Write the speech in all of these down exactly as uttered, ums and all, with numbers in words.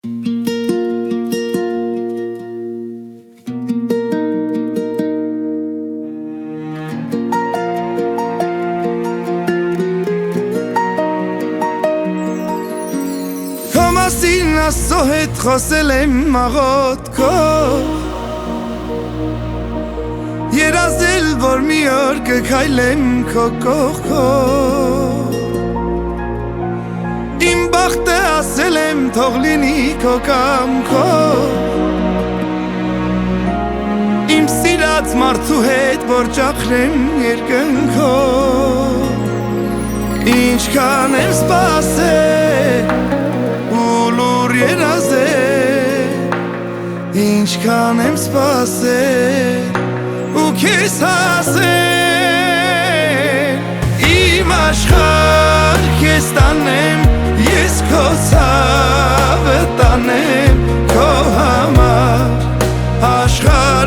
Masina sohet khoselem magot ko Yerazel vor miyor ke kaylem koko ko Im bachte aselem toglini kokam ko Im sirat martu het vor jakrem yergen ko Inch kanem spase Inch kanem spase u kesase Im ashkhar kestanem yes kosavetanem kohamar ashkhar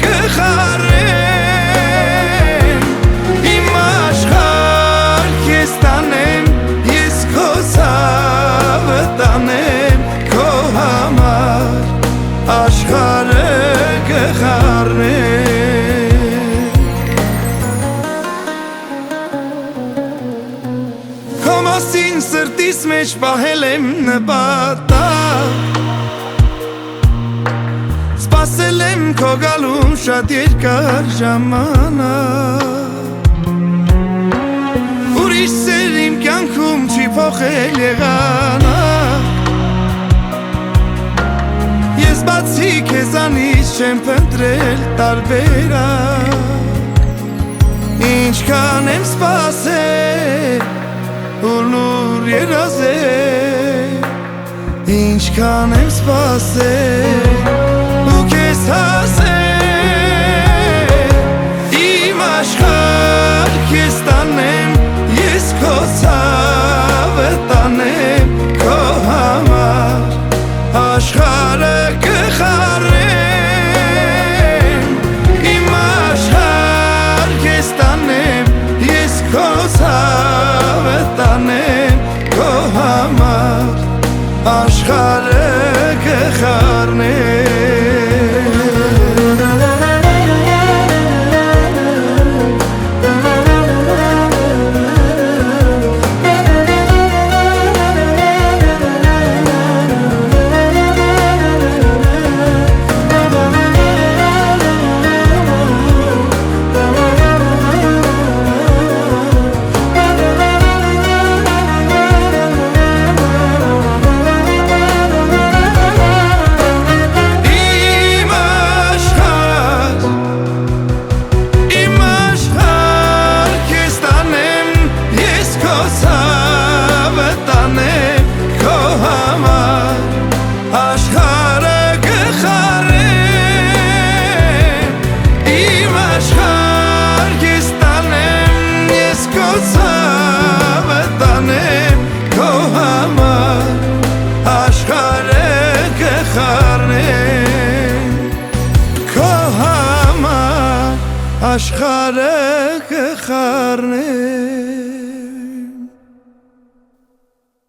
gekharem Im ashkhar kestanem yes kosavetanem kohamar ashkhar gekharem Kama sin sërtis me shpahelem në bata Spaselem ko galum shatir kar jamana Urish serim kjankum qi po kheleghana Bացի քեզանից չեմ փնտրել տարբերակ Ինչքան եմ սպասել ու լուր երազել Ինչքան եմ սպասել ու քեզ հասել Իմ աշխարհ քեզ տանեմ ես քո ցավը տանեմ քո համար աշխարհը gekharem Im ashkhar kestanem yes kosavetanem kohamar ashkhar gekharem ashkhar gekharem